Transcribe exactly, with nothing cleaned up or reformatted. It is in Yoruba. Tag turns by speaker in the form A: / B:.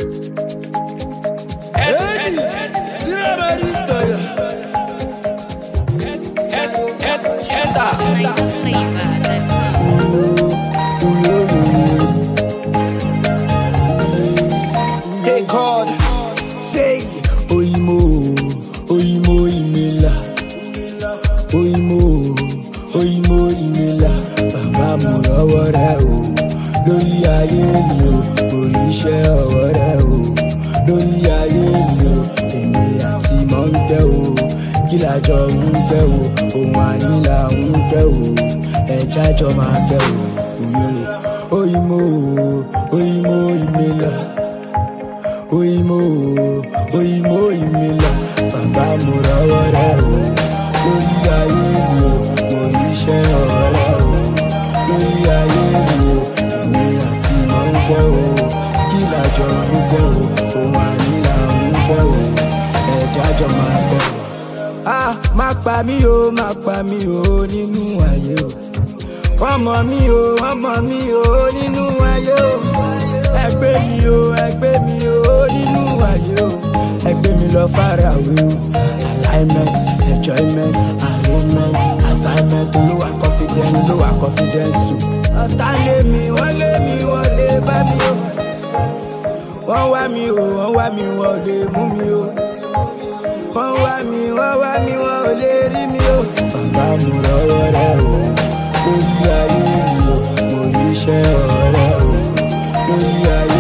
A: Hey God, say Oyimo, Oyimo Imela, Oyimo, Oyimo Imela, Bàbá mo lọ́wọ́ rẹ o, lórí ayé mi o, orí iṣẹ́ ọwọ́ rẹ o, lórí ayé mi o, èmi àti mọ̀ ń tẹ́ o, kí lájọ ń tẹ́ o, ohun ànílà ń tẹ́ o, ẹja jọ máa tẹ́ o, Oyimo, Oyimo Imela. Oyimo, Oyimo Imela, Bàbá mo lọ́wọ́ rẹ o, lórí ayé mi o, lórí iṣẹ́ ọwọ́ rẹ o, lórí ayé mi o, èmi àti mọ̀ ń tẹ́ o, kí lájọ ń tẹ́ o, ohun ànílà ń tẹ́ o, ẹja jọ máa tẹ́ o. Ah, má pa mí o, má pa mí o nínú ayé o, wọ́n mọ̀ mí o, wọ́n mọ̀ mí o nínú ayé o. Ẹgbẹ́ mi o, ẹgbẹ́ mi o nínú ayé o, ẹgbẹ́ mi lọ fara away o. Alignment, enjoyment, arrangement, assignment, olúwa confidence, olúwa confidence o. Ọ̀tá lé mi, wọ́n lé mi, wọ́n lé bá mi o. Wọ́n wá mi o, wọ́n wá mi, wọ́n lè mú mi o. Wọ́n wá mi, wọ́n wá mi, wọ́n ò lè rí mi o. Bàbá mo lọ́wọ́ rẹ o, lórí ayé mi o, mo ní iṣẹ́ ọ̀rẹ́ o. Lórí ayé